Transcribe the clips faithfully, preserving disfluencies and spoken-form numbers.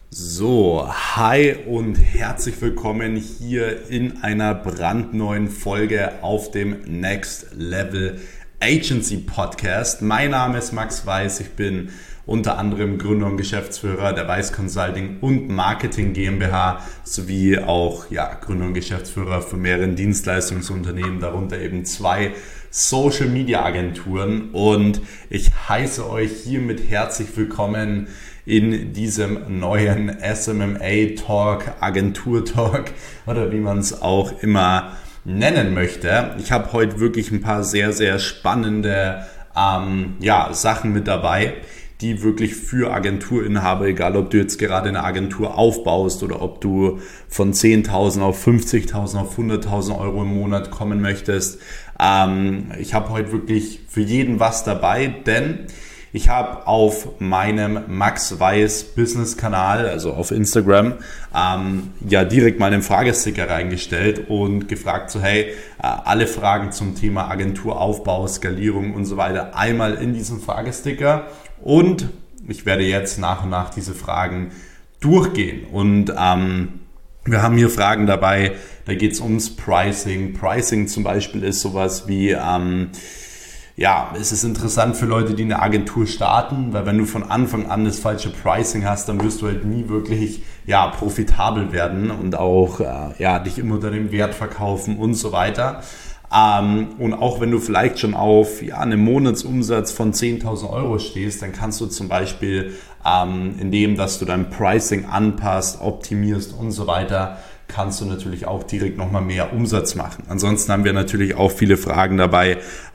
So, hi und herzlich willkommen hier in einer brandneuen Folge auf dem Next Level Agency Podcast. Mein Name ist Max Weiß, ich bin unter anderem Gründer und Geschäftsführer der Weiß Consulting und Marketing GmbH sowie auch ja, Gründer und Geschäftsführer von mehreren Dienstleistungsunternehmen, darunter eben zwei Social Media Agenturen, und ich heiße euch hiermit herzlich willkommen in diesem neuen S M M A-Talk, Agentur-Talk oder wie man es auch immer nennen möchte. Ich habe heute wirklich ein paar sehr, sehr spannende ähm, ja, Sachen mit dabei, die wirklich für Agenturinhaber, egal ob du jetzt gerade eine Agentur aufbaust oder ob du von zehntausend auf fünfzigtausend auf hunderttausend Euro im Monat kommen möchtest. Ähm, ich habe heute wirklich für jeden was dabei, denn ich habe auf meinem Max Weiß Business Kanal, also auf Instagram, ähm, ja direkt mal einen Fragesticker reingestellt und gefragt so, hey, äh, alle Fragen zum Thema Agenturaufbau, Skalierung und so weiter einmal in diesem Fragesticker, und ich werde jetzt nach und nach diese Fragen durchgehen. Und ähm, wir haben hier Fragen dabei, da geht es ums Pricing. Pricing zum Beispiel ist sowas wie, ähm, ja, es ist interessant für Leute, die eine Agentur starten, weil wenn du von Anfang an das falsche Pricing hast, dann wirst du halt nie wirklich ja, profitabel werden und auch äh, ja, dich immer unter dem Wert verkaufen und so weiter. Ähm, und auch wenn du vielleicht schon auf ja, einem Monatsumsatz von zehntausend Euro stehst, dann kannst du zum Beispiel, ähm, indem dass du dein Pricing anpasst, optimierst und so weiter, kannst du natürlich auch direkt nochmal mehr Umsatz machen. Ansonsten haben wir natürlich auch viele Fragen dabei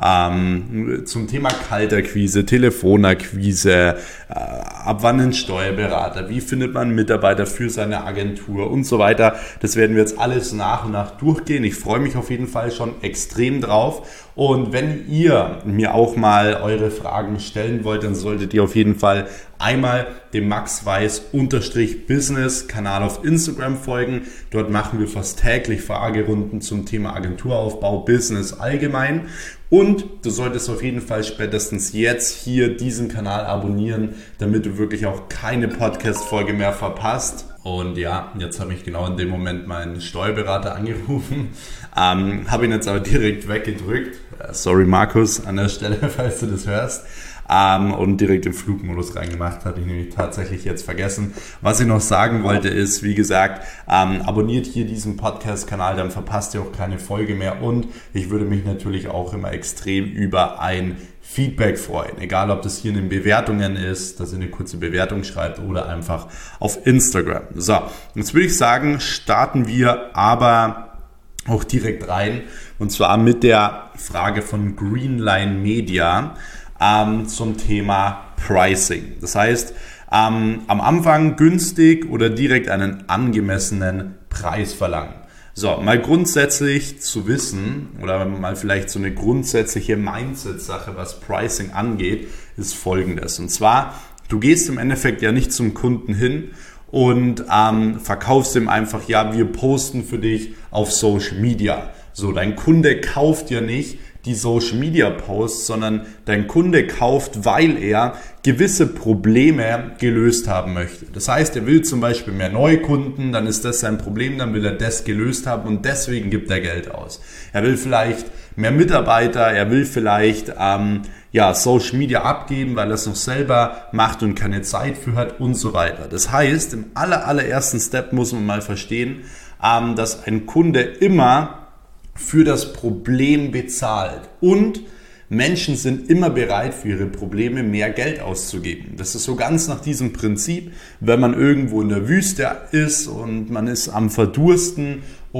ähm, zum Thema Kaltakquise, Telefonakquise, äh, ab wann ein Steuerberater, wie findet man Mitarbeiter für seine Agentur und so weiter. Das werden wir jetzt alles nach und nach durchgehen. Ich freue mich auf jeden Fall schon extrem drauf. Und wenn ihr mir auch mal eure Fragen stellen wollt, dann solltet ihr auf jeden Fall einmal dem Max Weiß Business Kanal auf Instagram folgen. Dort machen wir fast täglich Fragerunden zum Thema Agenturaufbau, Business allgemein. Und du solltest auf jeden Fall spätestens jetzt hier diesen Kanal abonnieren, damit du wirklich auch keine Podcast-Folge mehr verpasst. Und ja, jetzt habe ich genau in dem Moment meinen Steuerberater angerufen, ähm, habe ihn jetzt aber direkt weggedrückt. Sorry Markus an der Stelle, falls du das hörst. Ähm, und direkt im Flugmodus reingemacht, hatte ich nämlich tatsächlich jetzt vergessen. Was ich noch sagen wollte ist, wie gesagt, ähm, abonniert hier diesen Podcast-Kanal, dann verpasst ihr auch keine Folge mehr, und ich würde mich natürlich auch immer extrem über ein Feedback freuen, egal ob das hier in den Bewertungen ist, dass ihr eine kurze Bewertung schreibt oder einfach auf Instagram. So, jetzt würde ich sagen, starten wir aber auch direkt rein, und zwar mit der Frage von Greenline Media ähm, zum Thema Pricing. Das heißt, ähm, am Anfang günstig oder direkt einen angemessenen Preis verlangen. So, mal grundsätzlich zu wissen oder mal vielleicht so eine grundsätzliche Mindset-Sache, was Pricing angeht, ist folgendes. Und zwar, du gehst im Endeffekt ja nicht zum Kunden hin und ähm, verkaufst ihm einfach, ja, wir posten für dich auf Social Media. So, dein Kunde kauft ja nicht die Social Media Posts, sondern dein Kunde kauft, weil er gewisse Probleme gelöst haben möchte. Das heißt, er will zum Beispiel mehr Neukunden, dann ist das sein Problem, dann will er das gelöst haben und deswegen gibt er Geld aus. Er will vielleicht mehr Mitarbeiter, er will vielleicht ähm, ja, Social Media abgeben, weil er es noch selber macht und keine Zeit für hat und so weiter. Das heißt, im aller, allerersten Step muss man mal verstehen, ähm, dass ein Kunde immer für das Problem bezahlt, und Menschen sind immer bereit, für ihre Probleme mehr Geld auszugeben. Das ist so ganz nach diesem Prinzip, wenn man irgendwo in der Wüste ist und man ist am Verdursten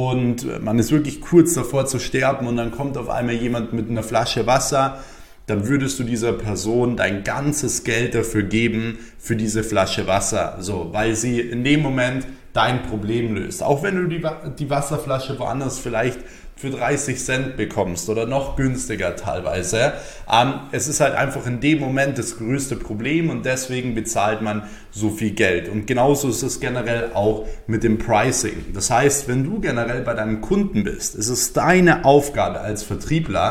und man ist wirklich kurz davor zu sterben und dann kommt auf einmal jemand mit einer Flasche Wasser, dann würdest du dieser Person dein ganzes Geld dafür geben, für diese Flasche Wasser, so, weil sie in dem Moment dein Problem löst. Auch wenn du die, die Wasserflasche woanders vielleicht für dreißig Cent bekommst oder noch günstiger teilweise. Ähm, es ist halt einfach in dem Moment das größte Problem, und deswegen bezahlt man so viel Geld. Und genauso ist es generell auch mit dem Pricing. Das heißt, wenn du generell bei deinem Kunden bist, ist es deine Aufgabe als Vertriebler,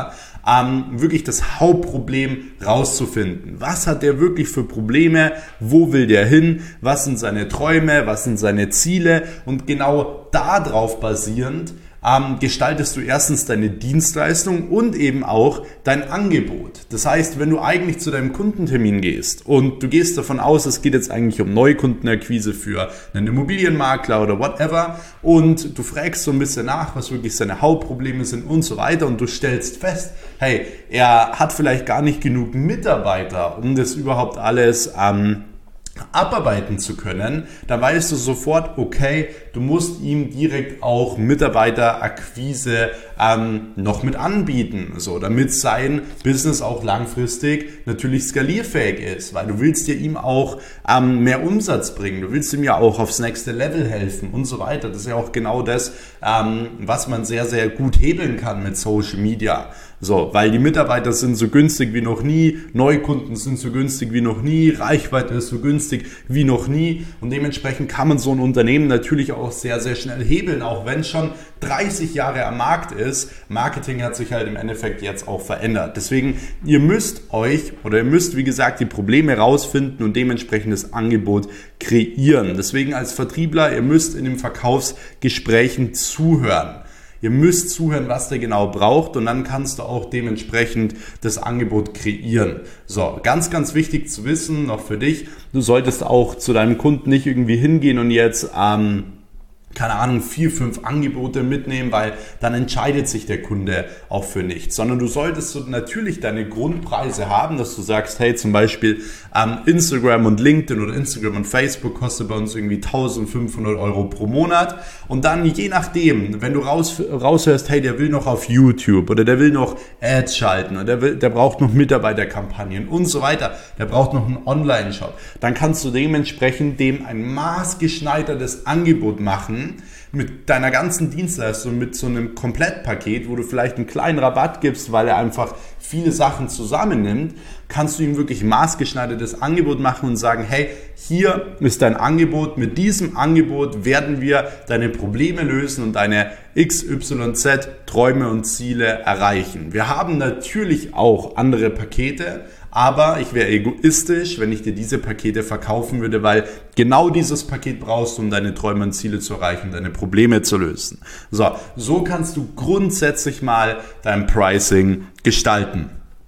ähm, wirklich das Hauptproblem rauszufinden. Was hat der wirklich für Probleme? Wo will der hin? Was sind seine Träume? Was sind seine Ziele? Und genau darauf basierend Ähm, gestaltest du erstens deine Dienstleistung und eben auch dein Angebot. Das heißt, wenn du eigentlich zu deinem Kundentermin gehst und du gehst davon aus, es geht jetzt eigentlich um Neukundenakquise für einen Immobilienmakler oder whatever und du fragst so ein bisschen nach, was wirklich seine Hauptprobleme sind und so weiter und du stellst fest, hey, er hat vielleicht gar nicht genug Mitarbeiter, um das überhaupt alles ähm, abarbeiten zu können, dann weißt du sofort, okay, du musst ihm direkt auch Mitarbeiterakquise ähm, noch mit anbieten, so, damit sein Business auch langfristig natürlich skalierfähig ist, weil du willst ja ihm auch ähm, mehr Umsatz bringen, du willst ihm ja auch aufs nächste Level helfen und so weiter. Das ist ja auch genau das, ähm, was man sehr, sehr gut hebeln kann mit Social Media. So, weil die Mitarbeiter sind so günstig wie noch nie, Neukunden sind so günstig wie noch nie, Reichweite ist so günstig wie noch nie und dementsprechend kann man so ein Unternehmen natürlich auch sehr, sehr schnell hebeln, auch wenn es schon dreißig Jahre am Markt ist. Marketing hat sich halt im Endeffekt jetzt auch verändert. Deswegen, ihr müsst euch oder ihr müsst, wie gesagt, die Probleme rausfinden und dementsprechend das Angebot kreieren. Deswegen als Vertriebler, ihr müsst in den Verkaufsgesprächen zuhören. Ihr müsst zuhören, was der genau braucht und dann kannst du auch dementsprechend das Angebot kreieren. So, ganz, ganz wichtig zu wissen, noch für dich, du solltest auch zu deinem Kunden nicht irgendwie hingehen und jetzt ähm, keine Ahnung, vier, fünf Angebote mitnehmen, weil dann entscheidet sich der Kunde auch für nichts, sondern du solltest so natürlich deine Grundpreise haben, dass du sagst, hey, zum Beispiel ähm, Instagram und LinkedIn oder Instagram und Facebook kostet bei uns irgendwie eintausendfünfhundert Euro pro Monat und dann je nachdem, wenn du raus, raushörst, hey, der will noch auf YouTube oder der will noch Ads schalten oder der, will, der braucht noch Mitarbeiterkampagnen und so weiter, der braucht noch einen Online-Shop, dann kannst du dementsprechend dem ein maßgeschneidertes Angebot machen, mit deiner ganzen Dienstleistung, mit so einem Komplettpaket, wo du vielleicht einen kleinen Rabatt gibst, weil er einfach viele Sachen zusammennimmt, kannst du ihm wirklich maßgeschneidertes Angebot machen und sagen, hey, hier ist dein Angebot, mit diesem Angebot werden wir deine Probleme lösen und deine X Y Z Träume und Ziele erreichen. Wir haben natürlich auch andere Pakete, aber ich wäre egoistisch, wenn ich dir diese Pakete verkaufen würde, weil genau dieses Paket brauchst du, um deine Träume und Ziele zu erreichen, deine Probleme zu lösen. So, so kannst du grundsätzlich mal dein Pricing gestalten.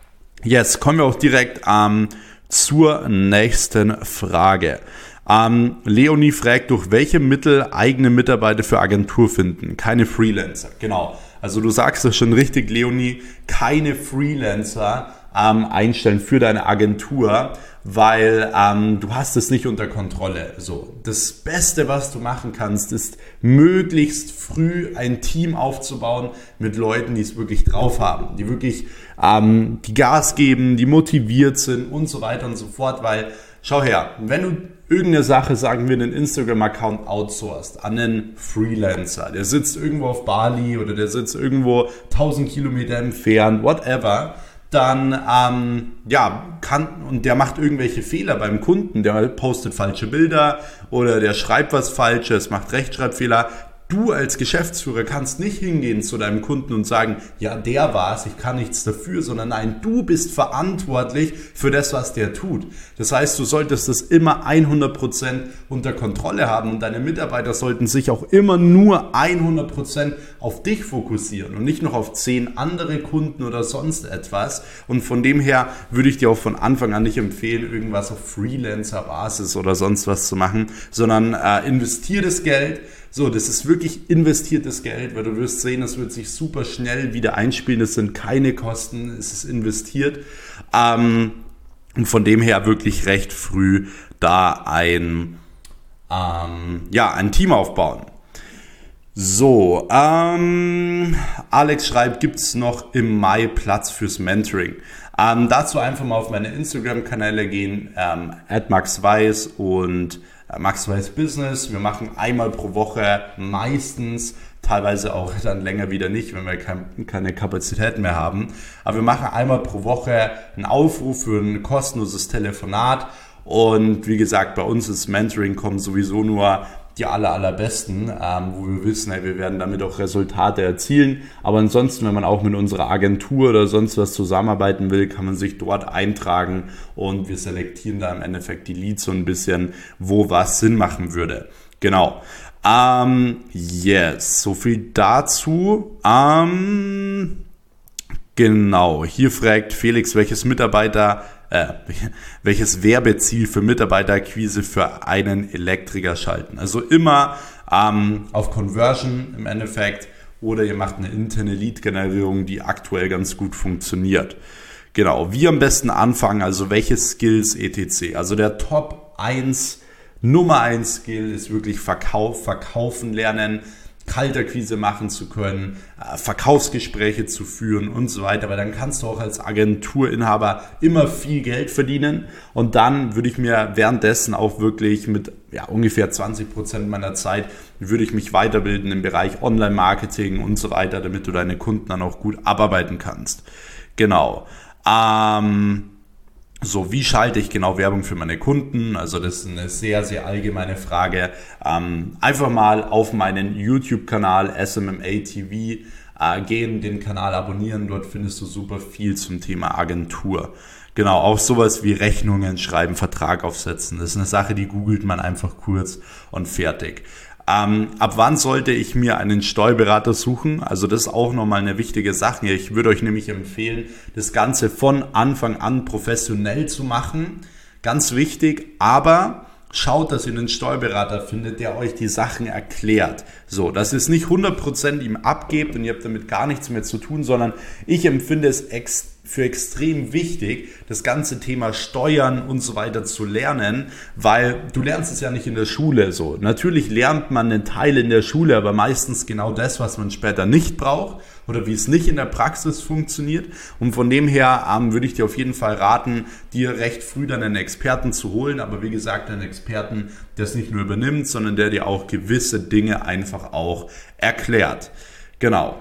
Jetzt kommen wir auch direkt ähm, zur nächsten Frage. Ähm, Leonie fragt, durch welche Mittel eigene Mitarbeiter für Agentur finden? Keine Freelancer, genau. Also du sagst es schon richtig, Leonie, keine Freelancer ähm, einstellen für deine Agentur, weil ähm, du hast es nicht unter Kontrolle. So, das Beste, was du machen kannst, ist möglichst früh ein Team aufzubauen mit Leuten, die es wirklich drauf haben, die wirklich ähm, die Gas geben, die motiviert sind und so weiter und so fort, weil schau her, wenn du irgendeine Sache, sagen wir, einen Instagram-Account outsourced an einen Freelancer, der sitzt irgendwo auf Bali oder der sitzt irgendwo tausend Kilometer entfernt, whatever, dann ähm, ja, kann und der macht irgendwelche Fehler beim Kunden, der postet falsche Bilder oder der schreibt was Falsches, macht Rechtschreibfehler. Du als Geschäftsführer kannst nicht hingehen zu deinem Kunden und sagen, ja, der war's, ich kann nichts dafür, sondern nein, du bist verantwortlich für das, was der tut. Das heißt, du solltest das immer hundert Prozent unter Kontrolle haben und deine Mitarbeiter sollten sich auch immer nur hundert Prozent auf dich fokussieren und nicht noch auf zehn andere Kunden oder sonst etwas. Und von dem her würde ich dir auch von Anfang an nicht empfehlen, irgendwas auf Freelancer-Basis oder sonst was zu machen, sondern äh, investier das Geld. So, das ist wirklich investiertes Geld, weil du wirst sehen, das wird sich super schnell wieder einspielen. Das sind keine Kosten, es ist investiert. Ähm, und von dem her wirklich recht früh da ein, ähm, ja, ein Team aufbauen. So, ähm, Alex schreibt, gibt es noch im Mai Platz fürs Mentoring? Ähm, dazu einfach mal auf meine Instagram-Kanäle gehen, ähm, at Max Weiß und Max Weiß Business. Wir machen einmal pro Woche meistens, teilweise auch dann länger wieder nicht, wenn wir kein, keine Kapazität mehr haben. Aber wir machen einmal pro Woche einen Aufruf für ein kostenloses Telefonat. Und wie gesagt, bei uns ist Mentoring kommt sowieso nur die aller, allerbesten, ähm, wo wir wissen, hey, wir werden damit auch Resultate erzielen. Aber ansonsten, wenn man auch mit unserer Agentur oder sonst was zusammenarbeiten will, kann man sich dort eintragen und wir selektieren da im Endeffekt die Leads so ein bisschen, wo was Sinn machen würde. Genau. Ähm, yes, so viel dazu. Ähm, genau, hier fragt Felix, welches Mitarbeiter Äh, welches Werbeziel für Mitarbeiterakquise für einen Elektriker schalten. Also immer ähm, auf Conversion im Endeffekt oder ihr macht eine interne Lead-Generierung, die aktuell ganz gut funktioniert. Genau, wie am besten anfangen, also welche Skills et cetera. Also der Top eins, Nummer eins Skill ist wirklich Verkauf, Verkaufen lernen, Kaltakquise machen zu können, Verkaufsgespräche zu führen und so weiter, weil dann kannst du auch als Agenturinhaber immer viel Geld verdienen und dann würde ich mir währenddessen auch wirklich mit ja, ungefähr zwanzig Prozent meiner Zeit würde ich mich weiterbilden im Bereich Online-Marketing und so weiter, damit du deine Kunden dann auch gut abarbeiten kannst. Genau. Ähm, So, wie schalte ich genau Werbung für meine Kunden? Also das ist eine sehr, sehr allgemeine Frage. Ähm, einfach mal auf meinen YouTube-Kanal S M M A T V äh, gehen, den Kanal abonnieren. Dort findest du super viel zum Thema Agentur. Genau, auch sowas wie Rechnungen schreiben, Vertrag aufsetzen. Das ist eine Sache, die googelt man einfach kurz und fertig. Ähm, ab wann sollte ich mir einen Steuerberater suchen? Also das ist auch nochmal eine wichtige Sache. Ich würde euch nämlich empfehlen, das Ganze von Anfang an professionell zu machen. Ganz wichtig, aber schaut, dass ihr einen Steuerberater findet, der euch die Sachen erklärt. So, dass ihr es nicht hundert Prozent ihm abgebt und ihr habt damit gar nichts mehr zu tun, sondern ich empfinde es ex- für extrem wichtig, das ganze Thema Steuern und so weiter zu lernen, weil du lernst es ja nicht in der Schule so. Natürlich lernt man einen Teil in der Schule, aber meistens genau das, was man später nicht braucht oder wie es nicht in der Praxis funktioniert. Und von dem her ähm, würde ich dir auf jeden Fall raten, dir recht früh dann einen Experten zu holen, aber wie gesagt, einen Experten, der es nicht nur übernimmt, sondern der dir auch gewisse Dinge einfach auch erklärt. Genau.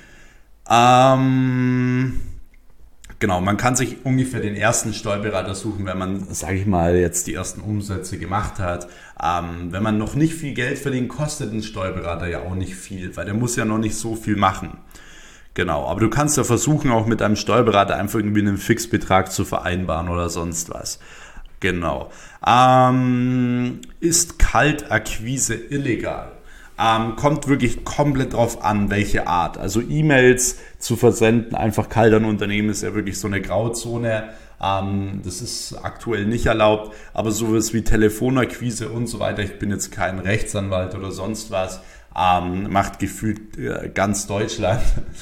Ähm... Genau, man kann sich ungefähr den ersten Steuerberater suchen, wenn man, sage ich mal, jetzt die ersten Umsätze gemacht hat. Ähm, wenn man noch nicht viel Geld verdient, kostet ein Steuerberater ja auch nicht viel, weil der muss ja noch nicht so viel machen. Genau, aber du kannst ja versuchen, auch mit einem Steuerberater einfach irgendwie einen Fixbetrag zu vereinbaren oder sonst was. Genau. Ähm, ist Kaltakquise illegal? Ähm, kommt wirklich komplett drauf an, welche Art. Also E-Mails zu versenden, einfach kalt an Unternehmen, ist ja wirklich so eine Grauzone. Ähm, das ist aktuell nicht erlaubt, aber sowas wie Telefonakquise und so weiter, ich bin jetzt kein Rechtsanwalt oder sonst was, ähm, macht gefühlt äh, ganz Deutschland.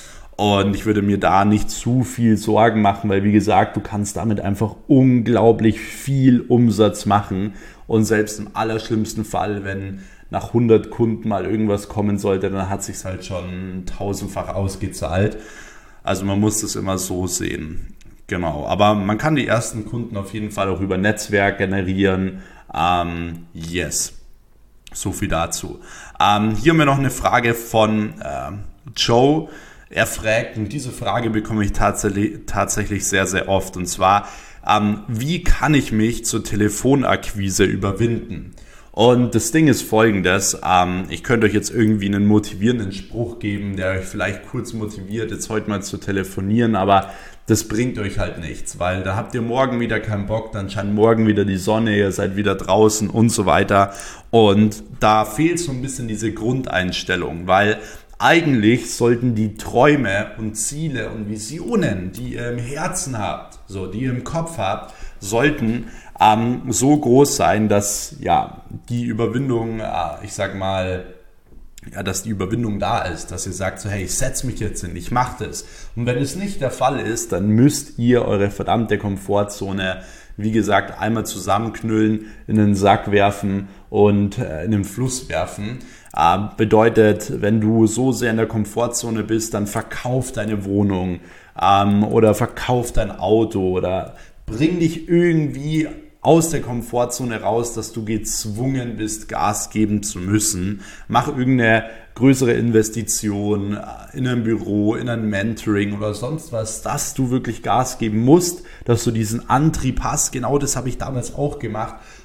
Und ich würde mir da nicht zu viel Sorgen machen, weil wie gesagt, du kannst damit einfach unglaublich viel Umsatz machen. Und selbst im allerschlimmsten Fall, wenn nach hundert Kunden mal irgendwas kommen sollte, dann hat es sich halt schon tausendfach ausgezahlt. Also man muss das immer so sehen. Genau, aber man kann die ersten Kunden auf jeden Fall auch über Netzwerk generieren. Ähm, yes, so viel dazu. Ähm, hier haben wir noch eine Frage von äh, Joe. Er fragt, und diese Frage bekomme ich tatsächlich, tatsächlich sehr, sehr oft. Und zwar, ähm, wie kann ich mich zur Telefonakquise überwinden? Und das Ding ist folgendes, ähm, ich könnte euch jetzt irgendwie einen motivierenden Spruch geben, der euch vielleicht kurz motiviert, jetzt heute mal zu telefonieren, aber das bringt euch halt nichts, weil da habt ihr morgen wieder keinen Bock, dann scheint morgen wieder die Sonne, ihr seid wieder draußen und so weiter. Und da fehlt so ein bisschen diese Grundeinstellung, weil eigentlich sollten die Träume und Ziele und Visionen, die ihr im Herzen habt, so die ihr im Kopf habt, sollten ähm, so groß sein, dass ja die Überwindung, äh, ich sag mal, ja, dass die Überwindung da ist, dass ihr sagt so, hey, ich setze mich jetzt hin, ich mache das. Und wenn es nicht der Fall ist, dann müsst ihr eure verdammte Komfortzone, wie gesagt, einmal zusammenknüllen, in den Sack werfen und äh, in den Fluss werfen. Äh, bedeutet, wenn du so sehr in der Komfortzone bist, dann verkauf deine Wohnung ähm, oder verkauf dein Auto oder bring dich irgendwie aus der Komfortzone raus, dass du gezwungen bist, Gas geben zu müssen. Mach irgendeine größere Investition in ein Büro, in ein Mentoring oder sonst was, dass du wirklich Gas geben musst, dass du diesen Antrieb hast. Genau das habe ich damals auch gemacht.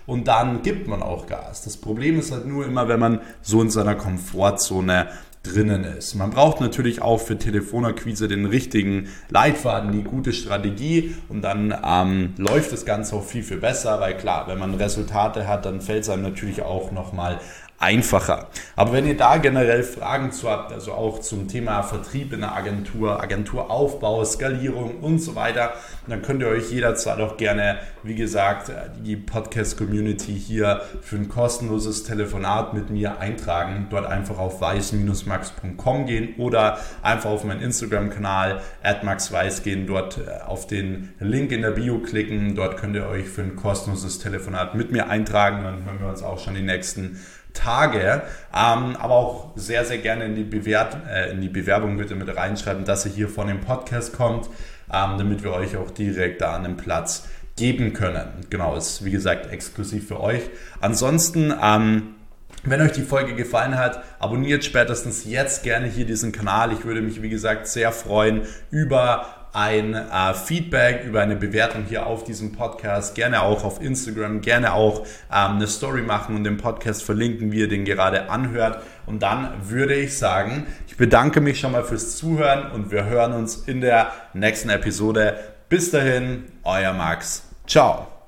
und dann gibt man auch Gas. Das Problem ist halt nur immer, wenn man so in seiner Komfortzone drinnen ist. Man braucht natürlich auch für Telefonakquise den richtigen Leitfaden, die gute Strategie und dann ähm, läuft das Ganze auch viel, viel besser, weil klar, wenn man Resultate hat, dann fällt es einem natürlich auch nochmal einfacher. Aber wenn ihr da generell Fragen zu habt, also auch zum Thema Vertrieb in der Agentur, Agenturaufbau, Skalierung und so weiter, dann könnt ihr euch jederzeit auch gerne, wie gesagt, die Podcast-Community hier für ein kostenloses Telefonat mit mir eintragen. Dort einfach auf weiß Bindestrich max Punkt com gehen oder einfach auf meinen Instagram-Kanal at maxweiss gehen, dort auf den Link in der Bio klicken. Dort könnt ihr euch für ein kostenloses Telefonat mit mir eintragen. Dann hören wir uns auch schon die nächsten Tage, ähm, aber auch sehr, sehr gerne in die, Bewert- äh, in die Bewerbung bitte mit reinschreiben, dass ihr hier von dem Podcast kommt, ähm, damit wir euch auch direkt da einen Platz geben können. Genau, ist wie gesagt exklusiv für euch. Ansonsten, ähm, wenn euch die Folge gefallen hat, abonniert spätestens jetzt gerne hier diesen Kanal. Ich würde mich wie gesagt sehr freuen über ein äh, Feedback, über eine Bewertung hier auf diesem Podcast, gerne auch auf Instagram, gerne auch ähm, eine Story machen und den Podcast verlinken, wie ihr den gerade anhört. Und dann würde ich sagen, ich bedanke mich schon mal fürs Zuhören und wir hören uns in der nächsten Episode. Bis dahin, euer Max. Ciao.